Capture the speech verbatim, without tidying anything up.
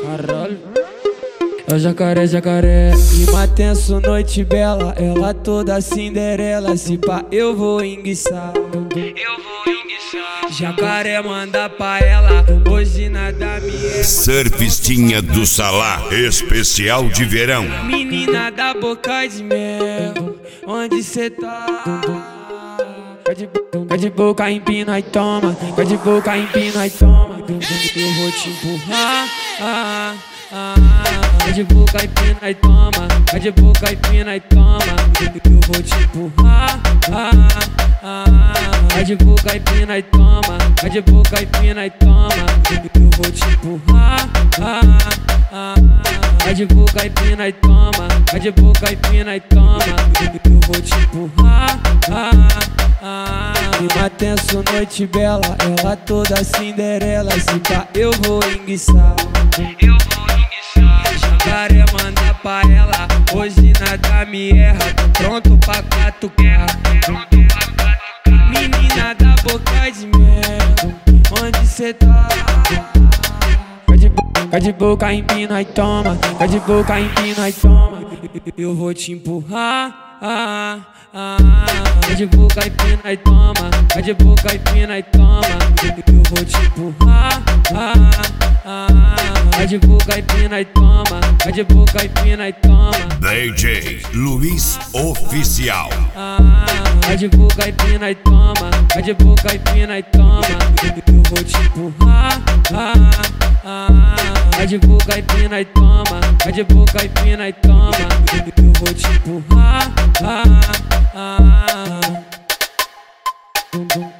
Caralho. É o jacaré, jacaré. Clima tenso, noite bela. Ela toda Cinderela. Se pá, eu vou enguiçar. Eu vou enguiçar. Jacaré manda pra ela. Hoje nada me erra. Surfistinha do Salá, especial de verão. Menina da boca de mel, onde cê tá? Vai de, vai de boca, empina e toma. Vai de boca, empina e toma. Eu vou te empurrar. Ah, ah, ah. Vai de boca, empina e toma. Vai de boca, empina e toma. Eu vou te empurrar. Ah, ah, ah. Vai de boca, empina e toma. Vai de boca, empina e toma. Eu vou te empurrar. Ah, ah, ah. Vai de boca, empina e toma. Vai de boca, empina e toma. Eu vou te empurrar. Ah, ah. Clima tenso, noite bela. Ela toda Cinderela. Se pá, eu vou enguiçar. Eu vou enguiçar. Jacaré manda pra ela. Hoje nada me erra. Tô pronto pra quatro guerra. Pronto pra quatro guerra. Menina da boca de mel, onde cê tá? Vai de, vai de boca, empina e toma. Vai de boca, empina e toma. Eu vou te empurrar. Ah, ah, ah. Vai de boca, empina e toma. Vai de boca, empina e toma. Eu vou te empurrar. Ah, ah, ah. Vai de boca, empina e toma. Vai de boca, empina e toma. D J Luiz Oficial. Ah, vai de boca, empina e toma. Vai de boca, empina e toma. Eu vou te empurrar. Ah, ah, vai de boca, empina e toma. Vai de boca, empina e toma. Eu vou te empurrar. Ah, ah, ah.